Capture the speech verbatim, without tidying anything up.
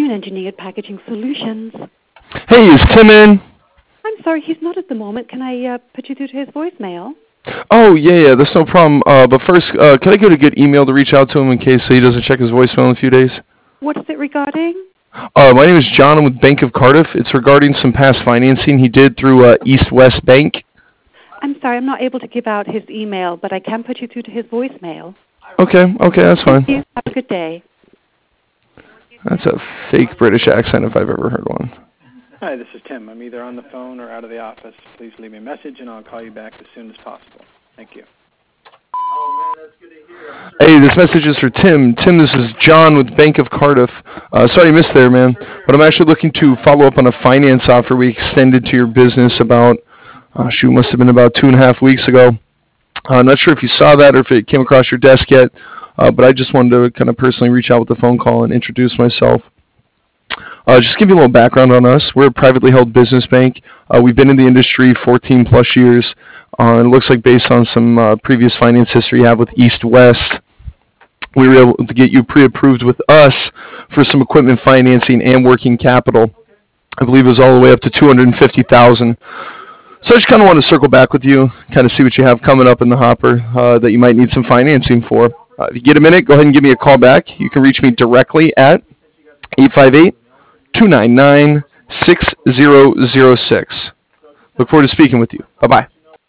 Ryan, Engineered Packaging Solutions. Hey, is Tim in? I'm sorry, he's not at the moment. Can I uh, put you through to his voicemail? Oh, yeah, yeah, that's no problem. Uh, but first, uh, can I get a good email to reach out to him in case he doesn't check his voicemail in a few days? What's it regarding? Uh, my name is John. I'm with Bank of Cardiff. It's regarding some past financing he did through uh, East West Bank. I'm sorry, I'm not able to give out his email, but I can put you through to his voicemail. Okay, okay, that's fine. Thank you. Have a good day. That's a fake British accent if I've ever heard one. Hi, this is Tim. I'm either on the phone or out of the office. Please leave me a message, and I'll call you back as soon as possible. Thank you. Oh, man, that's good to hear. Sure. Hey, this message is for Tim. Tim, this is John with Bank of Cardiff. Uh, sorry you missed there, man. But I'm actually looking to follow up on a finance offer we extended to your business about, uh, shoot, must have been about two and a half weeks ago. Uh, I'm not sure if you saw that or if it came across your desk yet, uh, but I just wanted to kind of personally reach out with a phone call and introduce myself. Uh, just give you a little background on us. We're a privately held business bank. Uh, we've been in the industry fourteen plus years. Uh, and it looks like based on some uh, previous finance history you have with East West, we were able to get you pre-approved with us for some equipment financing and working capital. I believe it was all the way up to two hundred fifty thousand dollars. So I just kind of want to circle back with you, kind of see what you have coming up in the hopper uh, that you might need some financing for. Uh, if you get a minute, go ahead and give me a call back. You can reach me directly at eight five eight, two nine nine, six zero zero six. Look forward to speaking with you. Bye-bye.